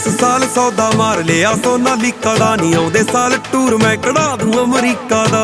साल सौदा मार लिया सोनालिका दा, नी आउंदे साल टूर मैं कढ़ा दूं अमरीका दा।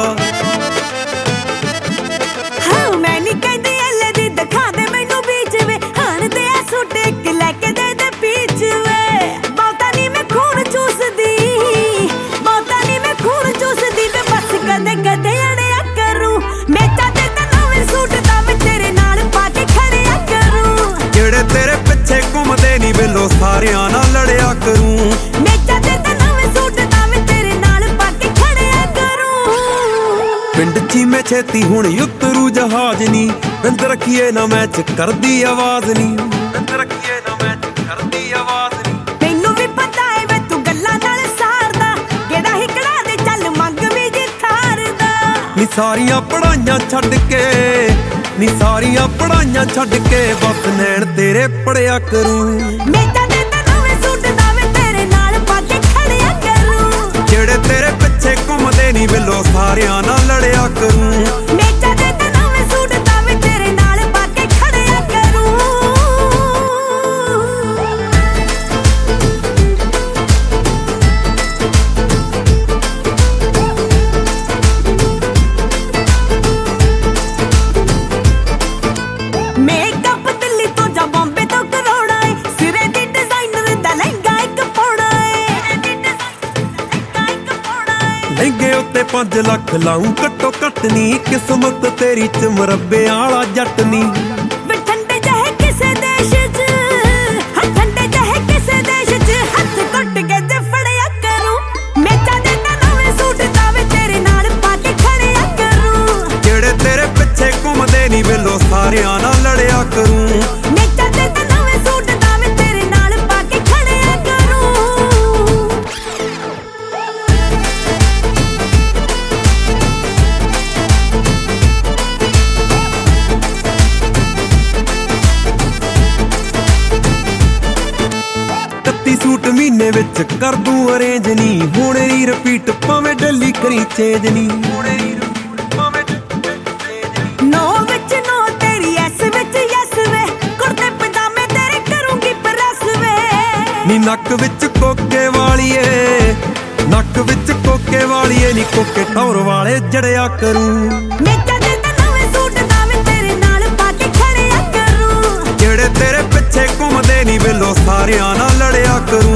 हाँ मैं नी कहंदी अल्ले दी दिखा दे मैनू बीच वे, हाण दे आ सूट इक लैके दे दे पीछ वे। बहुता नी मैं खून चूसदी, बहुता नी मैं खून चूसदी वे, बस कदे कदे अड़िया करूं मेचा ते नवें सूट दा मैं तेरे नाल पा के खड़िया करूं। जेड़े तेरे पिछे घूमदे नी वेलो सारियां नाल लड़िया करूं। मेचा ते नवें सूट दा मैं तेरे नाल पा के खड़िया करूं। पिंड चीमे छेती हुण उतरू जहाज नी, बिंद रखिए ना मैच करदी आवाज नी, बिंद रखिए ना मैच करदी आवाज नी। मैनू भी पता है वे तू गल्लां नाल सारदा, गेड़ा ही कढ़ा दे चल मंग भी जी थार दा। नी सारियां पढ़ाइयां छड्ड के, नी सारियां पढ़ाइयां छड्ड के, बस नैन तेरे पढ़िया करूं। मेचा ते नवें सूट दा मैं तेरे नाल पा के खड़िया करूं। जेड़े तेरे पिछे घूमदे नी वेलो सारियां नाल लड़िया करूं। मेचा ते नवें सूट दा मैं तेरे नाल पा के खड़िया करूं। मेकअप दिल्ली तो जा बॉम्बे तो करोड़ा है, सिरे दी डिजाइनर दा लहंगा इक पौड़ा है। लहंगे उत्ते 5 लाख लाऊं घट्टो घट नी, किस्मत तेरी च मरब्बे आला जट नी। वे ठंडे जहे किसे देश च, हाँ ठंडे जहे किसे देश च, हथ घुट के जे फड़िया करूं। मेचा ते नवें सूट दा मैं तेरे नाल पा के खड़िया करूं। जेड़े तेरे पिछे घूमदे नी वेलो सारियां नाल लड़िया करूं। मेचा ते नवें सूट दा मैं तेरे नाल पा के खड़िया करूं। सूट महीने विच कर दूं अरेंज नी, हुण नी रिपीट भावें डली करी चेंज नी। नो विच नो तेरी एस विच यस वे, कुर्ते पजामे तेरे करूंगी प्रेस वे। नी नक विच कोके वालीए, नक विच कोके वालीए, नी कोके टौर वाले जड़िया करूं। मेचा ते नवें सूट दा मैं तेरे नाल पा के खड़िया करूं। जेड़े तेरे पिछे घूमदे नी वेलो सारियां नाल लड़िया करूं।